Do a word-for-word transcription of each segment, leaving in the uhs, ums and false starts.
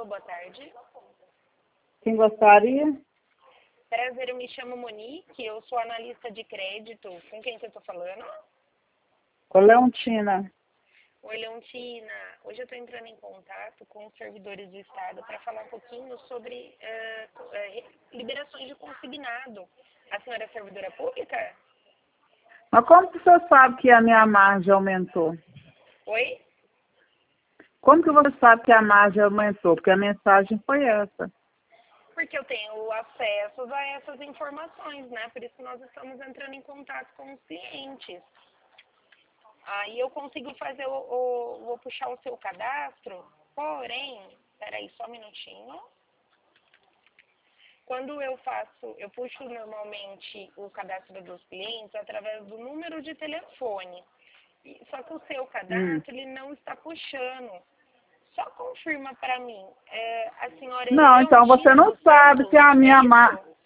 Alô, boa tarde. Quem gostaria? Prazer, eu me chamo Monique, eu sou analista de crédito. Com quem que eu tô falando? Com Leontina. Oi, Leontina. Hoje eu estou entrando em contato com os servidores do Estado para falar um pouquinho sobre eh, eh, liberações de consignado. A senhora é servidora pública? Mas como que você sabe que a minha margem aumentou? Oi? Como que você sabe que a margem aumentou? Porque a mensagem foi essa. Porque eu tenho acesso a essas informações, né? Por isso que nós estamos entrando em contato com os clientes. Aí eu consigo fazer, o, o, vou puxar o seu cadastro, porém, peraí só um minutinho. Quando eu faço, eu puxo normalmente o cadastro dos clientes através do número de telefone. E- Só que o seu Hum. cadastro, ele não está puxando. Só confirma para mim, é, a senhora é Não, então você Leontina não dos sabe se Santos, a é minha margem... isso?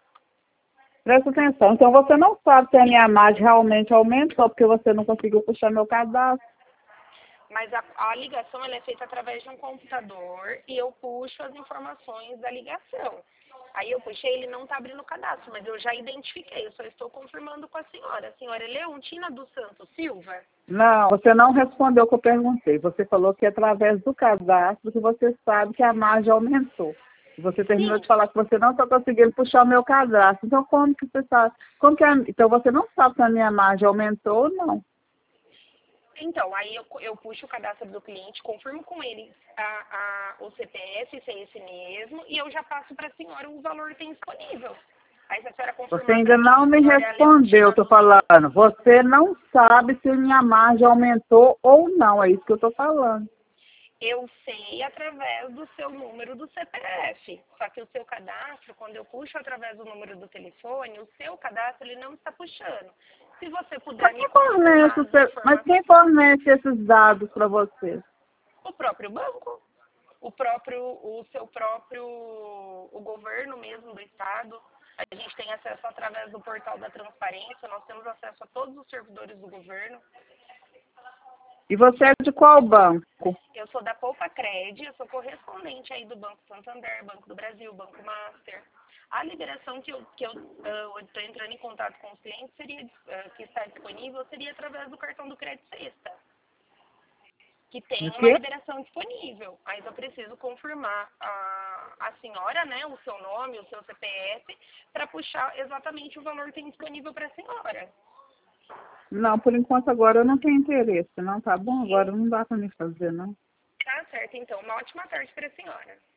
Presta atenção. Então você não sabe se a minha margem realmente aumentou, porque você não conseguiu puxar meu cadastro. Mas a, a ligação ela é feita através de um computador e eu puxo as informações da ligação. Aí eu puxei, ele não está abrindo o cadastro, mas eu já identifiquei, eu só estou confirmando com a senhora. A senhora é Leontina dos Santos Silva? Não, você não respondeu o que eu perguntei. Você falou que é através do cadastro que você sabe que a margem aumentou. Você terminou Sim. de falar que você não está conseguindo puxar o meu cadastro. Então, como que você sabe? Como que a... Então, você não sabe se a minha margem aumentou ou não. Então, aí eu, eu puxo o cadastro do cliente, confirmo com ele a, a, o C P F, se é esse mesmo, e eu já passo para a senhora o valor que tem disponível. Aí se a senhora Você confirmar ainda para mim que não a me senhora é a respondeu, Leontina estou dos Santos. falando. Você não sabe se minha margem aumentou ou não. É isso que eu estou falando. Eu sei através do seu número do C P F. Só que o seu cadastro, quando eu puxo através do número do telefone, o seu cadastro ele não está puxando. Se você puder Mas me quem fornece, confirmar o as seu- mas informações, quem fornece esses dados para você? o próprio banco, o próprio, o seu próprio, o governo mesmo do estado, a gente tem acesso através do portal da transparência, nós temos acesso a todos os servidores do governo. E você é de qual banco? Eu sou da Poupa Cred, eu sou correspondente aí do Banco Santander, Banco do Brasil, Banco Master. A liberação que eu que eu estou entrando em contato com os clientes seria uh, que está disponível seria através do cartão do crédito sexta, que tem O uma quê? liberação disponível. Mas eu preciso confirmar a, a senhora, né, o seu nome, o seu C P F, para puxar exatamente o valor que tem disponível para a senhora. Não, por enquanto agora eu não tenho interesse, não, tá bom? Eu, Agora não dá para me fazer, não. tá certo, então. Uma ótima tarde para a senhora.